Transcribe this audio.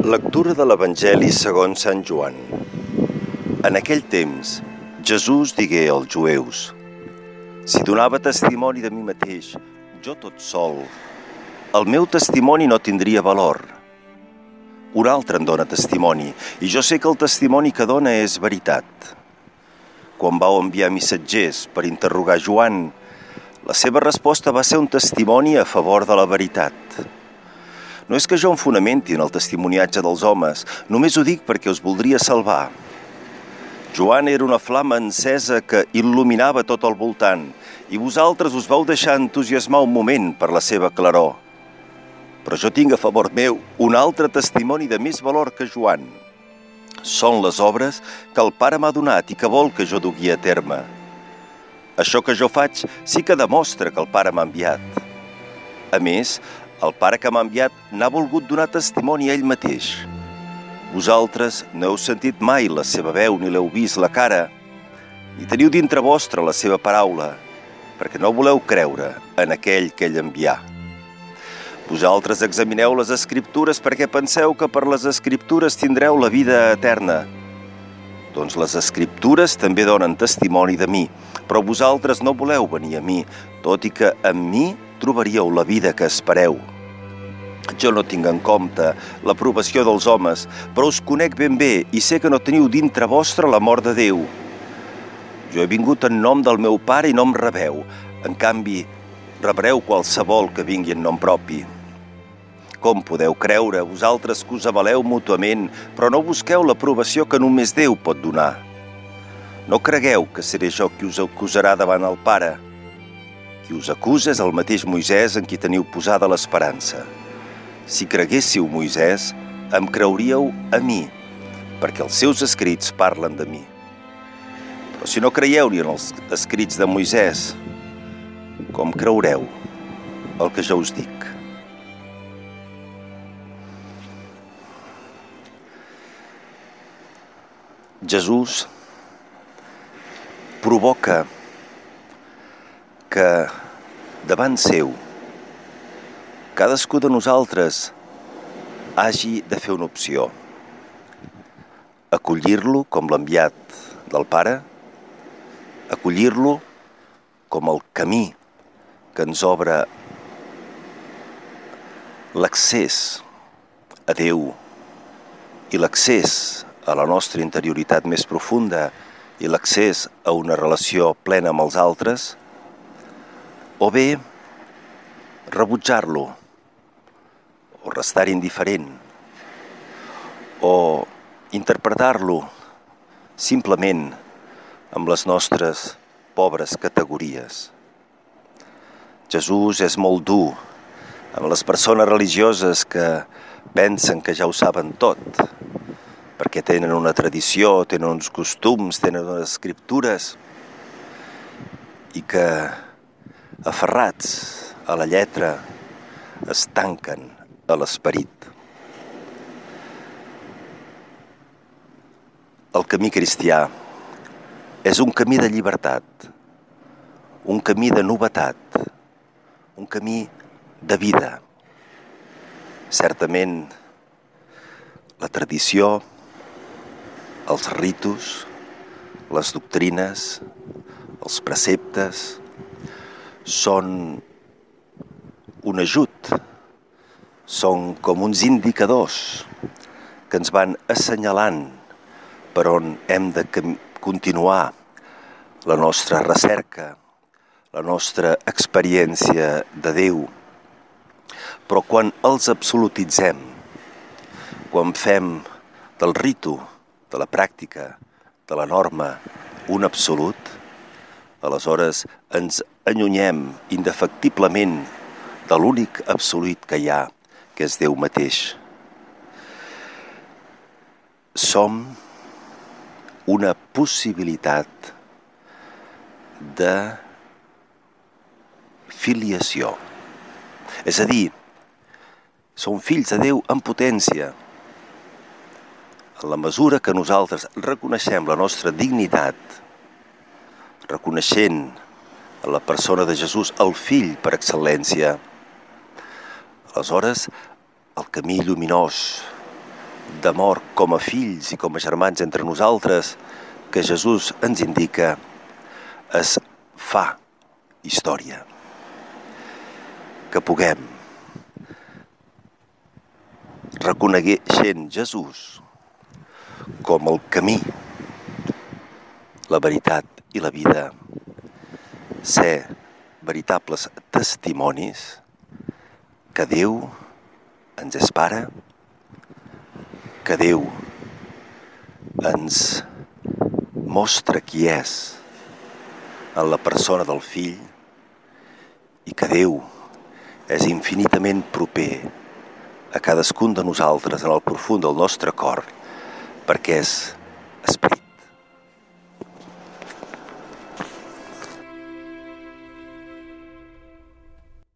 Lectura de l'Evangeli segons Sant Joan. En aquell temps, Jesús digué als jueus: si donava testimoni de mi mateix, jo tot sol, el meu testimoni no tindria valor. Un altre em dona testimoni, i jo sé que el testimoni que dona és veritat. Quan vau enviar missatgers per interrogar Joan, la seva resposta va ser un testimoni a favor de la veritat. No és que jo em fonamenti en el testimoniatge dels homes, només ho dic perquè us voldria salvar. Joan era una flama encesa que il·luminava tot al voltant, i vosaltres us vau deixar entusiasmar un moment per la seva claror. Però jo tinc a favor meu un altre testimoni de més valor que Joan. Són les obres que el Pare m'ha donat i que vol que jo dugui a terme. Això que jo faig sí que demostra que el Pare m'ha enviat. A més, el Pare que m'ha enviat n'ha volgut donar testimoni a ell mateix. Vosaltres no heu sentit mai la seva veu ni l'heu vist la cara, ni teniu dintre vostre la seva paraula, perquè no voleu creure en aquell que ell envià. Vosaltres examineu les Escriptures perquè penseu que per les Escriptures tindreu la vida eterna. Doncs les Escriptures també donen testimoni de mi, però vosaltres no voleu venir a mi, tot i que en mi trobaríeu la vida que espereu. Jo no tinc en compte l'aprovació dels homes, però us conec ben bé i sé que no teniu dintre vostre l'amor de Déu. Jo he vingut en nom del meu Pare i no em rebeu. En canvi, rebreu qualsevol que vingui en nom propi. Com podeu creure, vosaltres que us avaleu mútuament, però no busqueu l'aprovació que només Déu pot donar? No cregueu que seré jo qui us acusarà davant el Pare. Qui us acusa és el mateix Moisès en qui teniu posada l'esperança. Si creguéssiu Moisès, em creuríeu a mi, perquè els seus escrits parlen de mi. Però si no creieu ni en els escrits de Moisès, com creureu el que jo us dic? Jesús provoca que davant seu cadascú de nosaltres hagi de fer una opció. Acollir-lo com l'enviat del Pare, acollir-lo com el camí que ens obre l'accés a Déu i l'accés a la nostra interioritat més profunda i l'accés a una relació plena amb els altres, o bé rebutjar-lo, o restar indiferent, o interpretar-lo simplement amb les nostres pobres categories. Jesús és molt dur amb les persones religioses que pensen que ja ho saben tot, perquè tenen una tradició, tenen uns costums, tenen unes escriptures, i que, aferrats a la lletra, es tanquen a l'esperit. El camí cristià és un camí de llibertat, un camí de novetat, un camí de vida. Certament, la tradició, els ritus, les doctrines, els preceptes, són un ajut, són com uns indicadors que ens van assenyalant per on hem de continuar la nostra recerca, la nostra experiència de Déu. Però quan els absolutitzem, quan fem del ritu, de la pràctica, de la norma, un absolut, aleshores ens allunyem indefectiblement de l'únic absolut que hi ha, que és Déu mateix. Som una possibilitat de filiació. És a dir, som fills de Déu en potència. En la mesura que nosaltres reconeixem la nostra dignitat, reconeixent en la persona de Jesús el Fill per excel·lència, aleshores el camí lluminós, d'amor com a fills i com a germans entre nosaltres que Jesús ens indica es fa història. Que puguem, reconeixent Jesús com el camí, la veritat i la vida, ser veritables testimonis que Déu ens és pare, que Déu ens mostra qui és en la persona del Fill i que Déu és infinitament proper a cadascun de nosaltres en el profund del nostre cor perquè és Esperit.